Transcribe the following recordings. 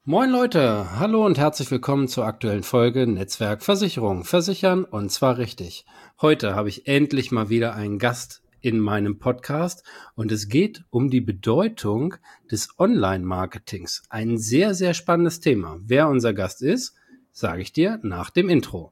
Moin Leute, hallo und herzlich willkommen zur aktuellen Folge Netzwerk Versicherung. Versichern und zwar richtig. Heute habe ich endlich mal wieder einen Gast in meinem Podcast und es geht um die Bedeutung des Online-Marketings. Ein sehr, sehr spannendes Thema. Wer unser Gast ist, sage ich dir nach dem Intro.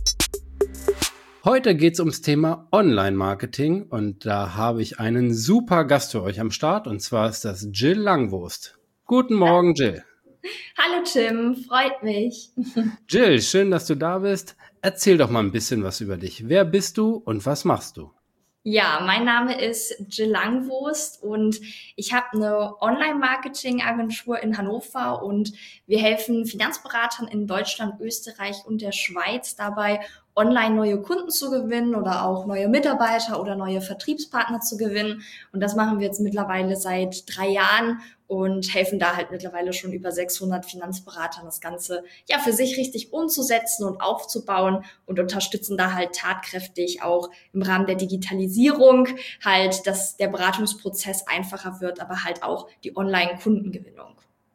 Heute geht es ums Thema Online-Marketing und da habe ich einen super Gast für euch am Start und zwar ist das Jill Langwurst. Guten Morgen, Jill. Hallo Tim, freut mich. Jill, schön, dass du da bist. Erzähl doch mal ein bisschen was über dich. Wer bist du und was machst du? Ja, mein Name ist Jill Langwurst und ich habe eine Online-Marketing-Agentur in Hannover und wir helfen Finanzberatern in Deutschland, Österreich und der Schweiz dabei, online neue Kunden zu gewinnen oder auch neue Mitarbeiter oder neue Vertriebspartner zu gewinnen. Und das machen wir jetzt mittlerweile seit 3 Jahren und helfen da halt mittlerweile schon über 600 Finanzberatern, das Ganze ja für sich richtig umzusetzen und aufzubauen und unterstützen da halt tatkräftig auch im Rahmen der Digitalisierung halt, dass der Beratungsprozess einfacher wird, aber halt auch die Online-Kundengewinnung.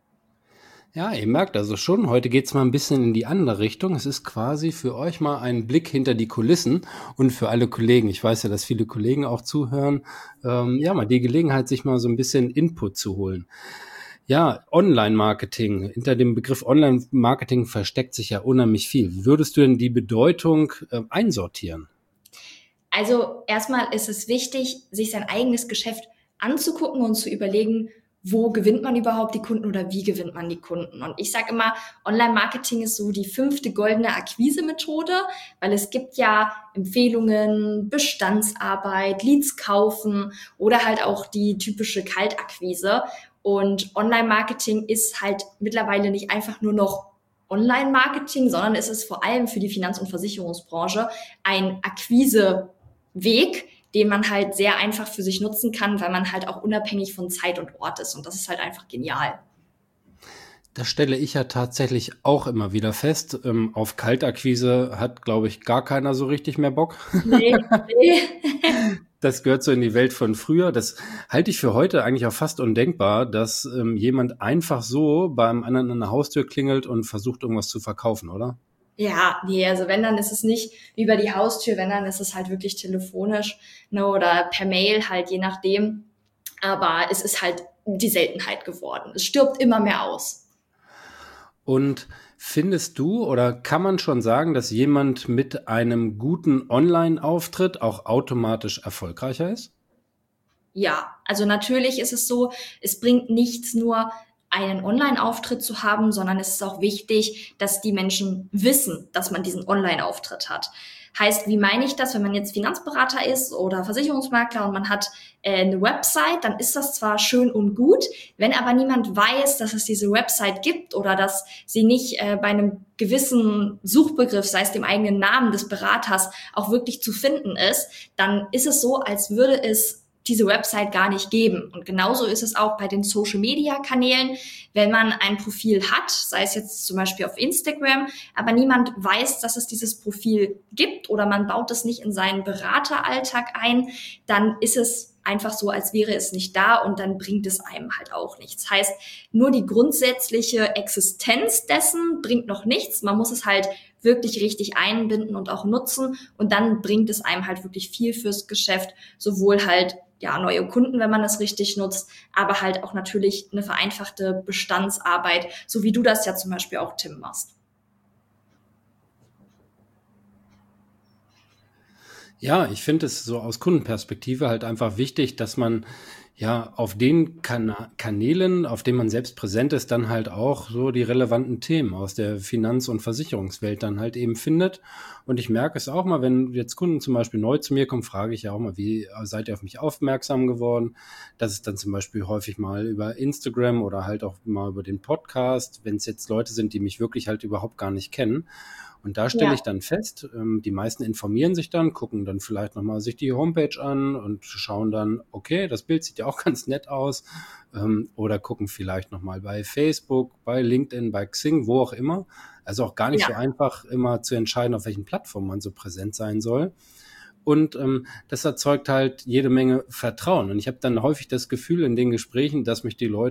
Ja, ihr merkt also schon, heute geht's mal ein bisschen in die andere Richtung. Es ist quasi für euch mal ein Blick hinter die Kulissen und für alle Kollegen. Ich weiß ja, dass viele Kollegen auch zuhören. Ja, mal die Gelegenheit, sich mal so ein bisschen Input zu holen. Ja, Online-Marketing. Hinter dem Begriff Online-Marketing versteckt sich ja unheimlich viel. Wie würdest du denn die Bedeutung einsortieren? Also erstmal ist es wichtig, sich sein eigenes Geschäft anzugucken und zu überlegen, wo gewinnt man überhaupt die Kunden oder wie gewinnt man die Kunden. Und ich sage immer, Online-Marketing ist so die 5. goldene Akquise-Methode, weil es gibt ja Empfehlungen, Bestandsarbeit, Leads kaufen oder halt auch die typische Kaltakquise. Und Online-Marketing ist halt mittlerweile nicht einfach nur noch Online-Marketing, sondern es ist vor allem für die Finanz- und Versicherungsbranche ein Akquiseweg, den man halt sehr einfach für sich nutzen kann, weil man halt auch unabhängig von Zeit und Ort ist. Und das ist halt einfach genial. Das stelle ich ja tatsächlich auch immer wieder fest. Auf Kaltakquise hat, glaube ich, gar keiner so richtig mehr Bock. Nee, nee. Das gehört so in die Welt von früher. Das halte ich für heute eigentlich auch fast undenkbar, dass jemand einfach so beim anderen an der Haustür klingelt und versucht, irgendwas zu verkaufen, oder? Ja, nee, also wenn, dann ist es nicht über die Haustür, wenn, dann ist es halt wirklich telefonisch, ne, oder per Mail halt, je nachdem. Aber es ist halt die Seltenheit geworden. Es stirbt immer mehr aus. Und findest du oder kann man schon sagen, dass jemand mit einem guten Online-Auftritt auch automatisch erfolgreicher ist? Ja, also natürlich ist es so, es bringt nichts nur einen Online-Auftritt zu haben, sondern es ist auch wichtig, dass die Menschen wissen, dass man diesen Online-Auftritt hat. Heißt, wie meine ich das, wenn man jetzt Finanzberater ist oder Versicherungsmakler und man hat eine Website, dann ist das zwar schön und gut, wenn aber niemand weiß, dass es diese Website gibt oder dass sie nicht bei einem gewissen Suchbegriff, sei es dem eigenen Namen des Beraters, auch wirklich zu finden ist, dann ist es so, als würde es diese Website gar nicht geben. Und genauso ist es auch bei den Social-Media-Kanälen. Wenn man ein Profil hat, sei es jetzt zum Beispiel auf Instagram, aber niemand weiß, dass es dieses Profil gibt oder man baut es nicht in seinen Berateralltag ein, dann ist es einfach so, als wäre es nicht da und dann bringt es einem halt auch nichts. Heißt, nur die grundsätzliche Existenz dessen bringt noch nichts. Man muss es halt wirklich richtig einbinden und auch nutzen und dann bringt es einem halt wirklich viel fürs Geschäft, sowohl halt ja, neue Kunden, wenn man das richtig nutzt, aber halt auch natürlich eine vereinfachte Bestandsarbeit, so wie du das ja zum Beispiel auch, Tim, machst. Ja, ich finde es so aus Kundenperspektive halt einfach wichtig, dass man ja auf den Kanälen, auf denen man selbst präsent ist, dann halt auch so die relevanten Themen aus der Finanz- und Versicherungswelt dann halt eben findet. Und ich merke es auch mal, wenn jetzt Kunden zum Beispiel neu zu mir kommen, frage ich ja auch mal, wie seid ihr auf mich aufmerksam geworden? Das ist dann zum Beispiel häufig mal über Instagram oder halt auch mal über den Podcast, wenn es jetzt Leute sind, die mich wirklich halt überhaupt gar nicht kennen. Und da stelle ich Ja, dann fest, die meisten informieren sich dann, gucken dann vielleicht nochmal sich die Homepage an und schauen dann, okay, das Bild sieht ja auch ganz nett aus. Oder gucken vielleicht nochmal bei Facebook, bei LinkedIn, bei Xing, wo auch immer. Also auch gar nicht so ja, einfach immer zu entscheiden, auf welchen Plattformen man so präsent sein soll. Und das erzeugt halt jede Menge Vertrauen. Und ich habe dann häufig das Gefühl in den Gesprächen, dass mich die Leute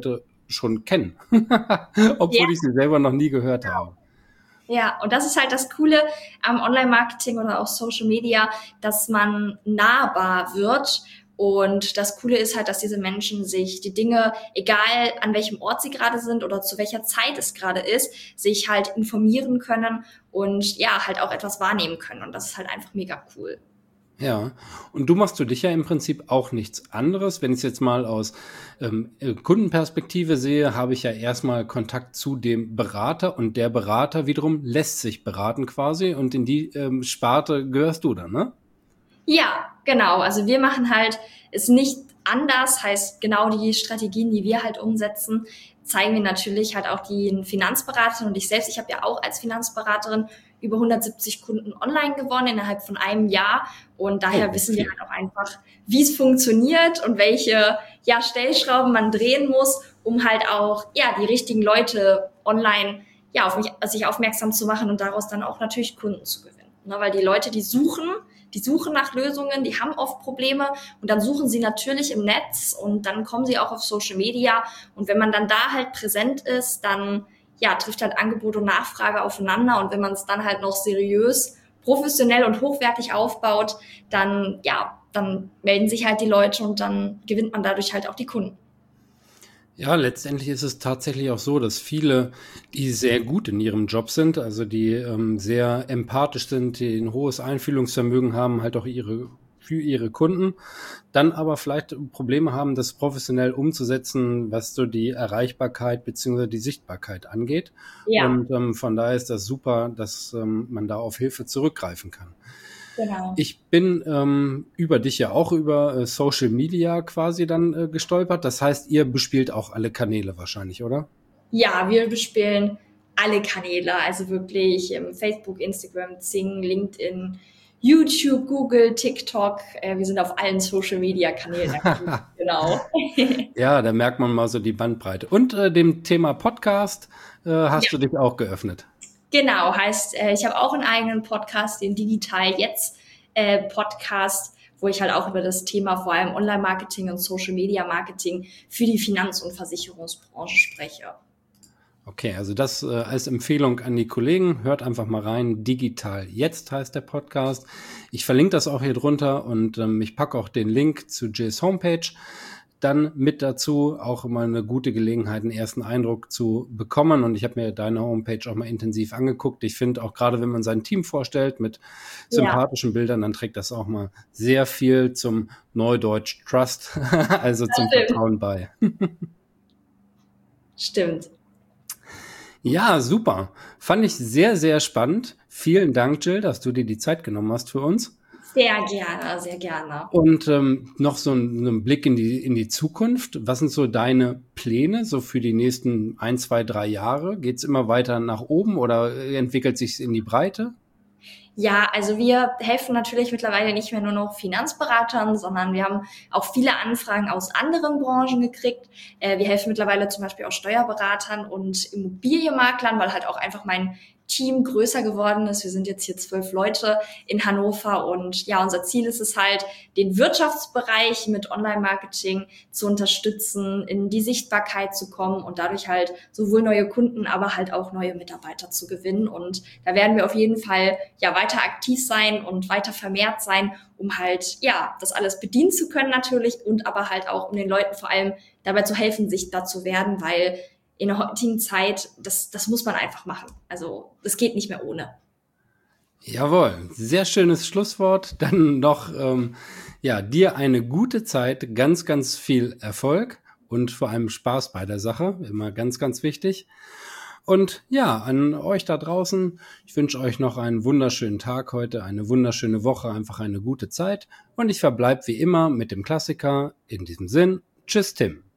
schon kennen, obwohl ich sie selber noch nie gehört habe. Ja, und das ist halt das Coole am Online-Marketing oder auch Social Media, dass man nahbar wird. Und das Coole ist halt, dass diese Menschen sich die Dinge, egal an welchem Ort sie gerade sind oder zu welcher Zeit es gerade ist, sich halt informieren können und ja, halt auch etwas wahrnehmen können. Und das ist halt einfach mega cool. Ja, und du machst für dich ja im Prinzip auch nichts anderes. Wenn ich es jetzt mal aus Kundenperspektive sehe, habe ich ja erstmal Kontakt zu dem Berater und der Berater wiederum lässt sich beraten quasi und in die Sparte gehörst du dann, ne? Ja, genau. Also wir machen halt es nicht anders, heißt genau die Strategien, die wir halt umsetzen, zeigen wir natürlich halt auch den Finanzberatern und ich selbst. Ich habe ja auch als Finanzberaterin über 170 Kunden online gewonnen innerhalb von einem Jahr und daher wissen wir halt auch einfach, wie es funktioniert und welche Stellschrauben man drehen muss, um halt auch die richtigen Leute online auf sich aufmerksam zu machen und daraus dann auch natürlich Kunden zu gewinnen. Ne, weil die Leute, die suchen nach Lösungen, die haben oft Probleme und dann suchen sie natürlich im Netz und dann kommen sie auch auf Social Media und wenn man dann da halt präsent ist, dann trifft halt Angebot und Nachfrage aufeinander und wenn man es dann halt noch seriös, professionell und hochwertig aufbaut, dann melden sich halt die Leute und dann gewinnt man dadurch halt auch die Kunden. Ja, letztendlich ist es tatsächlich auch so, dass viele, die sehr gut in ihrem Job sind, also die sehr empathisch sind, die ein hohes Einfühlungsvermögen haben, halt auch für ihre Kunden, dann aber vielleicht Probleme haben, das professionell umzusetzen, was so die Erreichbarkeit bzw. die Sichtbarkeit angeht. Ja. Und von daher ist das super, dass man da auf Hilfe zurückgreifen kann. Genau. Ich bin über dich ja auch über Social Media quasi dann gestolpert. Das heißt, ihr bespielt auch alle Kanäle wahrscheinlich, oder? Ja, wir bespielen alle Kanäle, also wirklich Facebook, Instagram, Xing, LinkedIn, YouTube, Google, TikTok. Wir sind auf allen Social-Media-Kanälen aktiv. Genau. Ja, da merkt man mal so die Bandbreite. Und dem Thema Podcast hast du dich auch geöffnet. Genau, heißt, ich habe auch einen eigenen Podcast, den Digital Jetzt Podcast, wo ich halt auch über das Thema vor allem Online-Marketing und Social-Media-Marketing für die Finanz- und Versicherungsbranche spreche. Okay, also das als Empfehlung an die Kollegen. Hört einfach mal rein. Digital Jetzt heißt der Podcast. Ich verlinke das auch hier drunter und ich packe auch den Link zu Jills Homepage dann mit dazu. Auch immer eine gute Gelegenheit, einen ersten Eindruck zu bekommen. Und ich habe mir deine Homepage auch mal intensiv angeguckt. Ich finde auch gerade, wenn man sein Team vorstellt mit sympathischen Bildern, dann trägt das auch mal sehr viel zum Neudeutsch Trust, also zum Vertrauen bei. Stimmt. Ja, super. Fand ich sehr, sehr spannend. Vielen Dank, Jill, dass du dir die Zeit genommen hast für uns. Sehr gerne, sehr gerne. Und noch so ein Blick in die Zukunft. Was sind so deine Pläne so für die nächsten 1, 2, 3 Jahre? Geht's immer weiter nach oben oder entwickelt sich's in die Breite? Ja, also wir helfen natürlich mittlerweile nicht mehr nur noch Finanzberatern, sondern wir haben auch viele Anfragen aus anderen Branchen gekriegt. Wir helfen mittlerweile zum Beispiel auch Steuerberatern und Immobilienmaklern, weil halt auch einfach mein Team größer geworden ist. Wir sind jetzt hier 12 Leute in Hannover und ja, unser Ziel ist es halt, den Wirtschaftsbereich mit Online-Marketing zu unterstützen, in die Sichtbarkeit zu kommen und dadurch halt sowohl neue Kunden, aber halt auch neue Mitarbeiter zu gewinnen. Und da werden wir auf jeden Fall weiter aktiv sein und weiter vermehrt sein, um halt das alles bedienen zu können natürlich und aber halt auch um den Leuten vor allem dabei zu helfen, sichtbar zu werden, weil in der heutigen Zeit, das muss man einfach machen. Also das geht nicht mehr ohne. Jawohl, sehr schönes Schlusswort. Dann noch dir eine gute Zeit, ganz, ganz viel Erfolg und vor allem Spaß bei der Sache. Immer ganz, ganz wichtig. Und ja, an euch da draußen, ich wünsche euch noch einen wunderschönen Tag heute, eine wunderschöne Woche, einfach eine gute Zeit. Und ich verbleibe wie immer mit dem Klassiker. In diesem Sinn, tschüss Tim.